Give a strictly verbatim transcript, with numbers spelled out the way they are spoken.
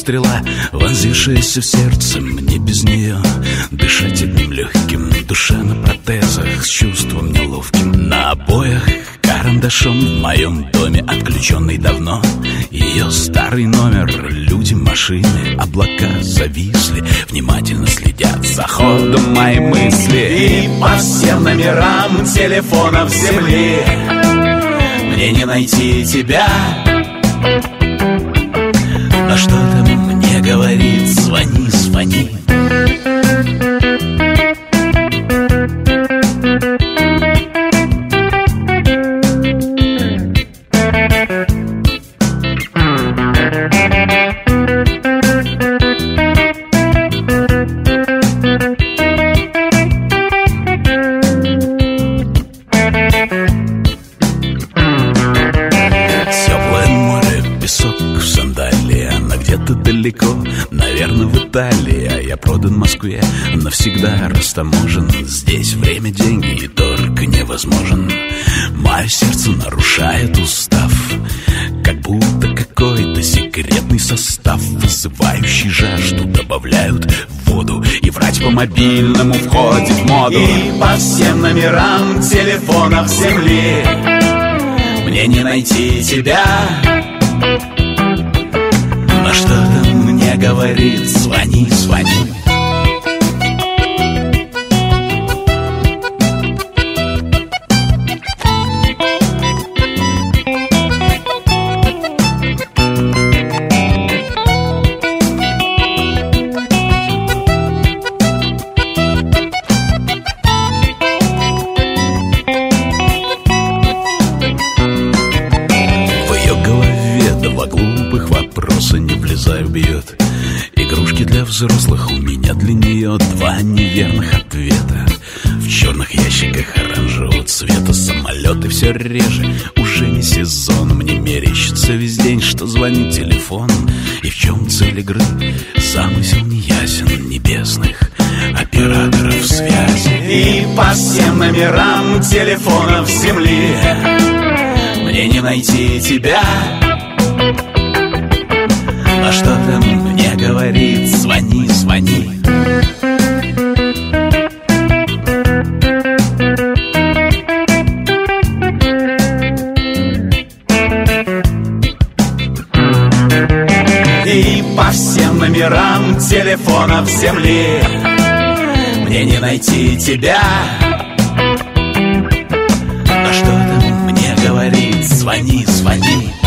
стрела, вонзившаяся в сердце. Мне без нее дышать одним легким. Душа на протезах с чувством неловким. На обоях карандашом в моем доме, отключенный давно ее старый номер. Люди, машины, облака зависли, внимательно следят за ходом мои мысли. И по всем номерам телефонов земли мне не найти тебя. Но что-то мне говорит: звони, звони. Далеко, наверное, в Италии, а я продан Москве, навсегда растаможен. Здесь время, деньги и торг невозможен. Мое сердце нарушает устав, как будто какой-то секретный состав, вызывающий жажду, добавляют в воду. И врать по мобильному входит в моду. И по всем номерам телефонов земли мне не найти тебя. Но что-то мне говорит: звони, звони. Глупых вопроса не влезаю, бьет. Игрушки для взрослых, у меня для нее два неверных ответа. В черных ящиках оранжевого цвета самолеты все реже. Уже не сезон, мне мерещится весь день, что звонит телефон. И в чем цель игры? Замысел неясен небесных операторов связи. И по всем номерам телефонов земли мне не найти тебя. Но что-то мне говорит: звони, звони. И по всем номерам телефонов земли мне не найти тебя. Но что-то мне говорит: звони, звони.